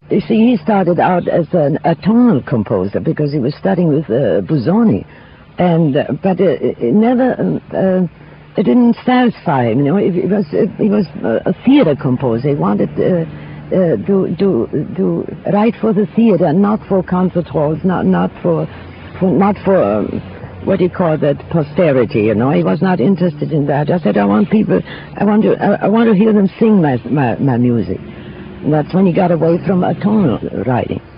You see, he started out as a tonal composer because he was studying with Busoni, but it never it didn't satisfy him. You know, he was a theater composer. He wanted to write for the theater, not for concert halls, not for what do you call that, posterity. You know, he was not interested in that. I said, I want to hear them sing my music. And that's when he got away from tonal writing.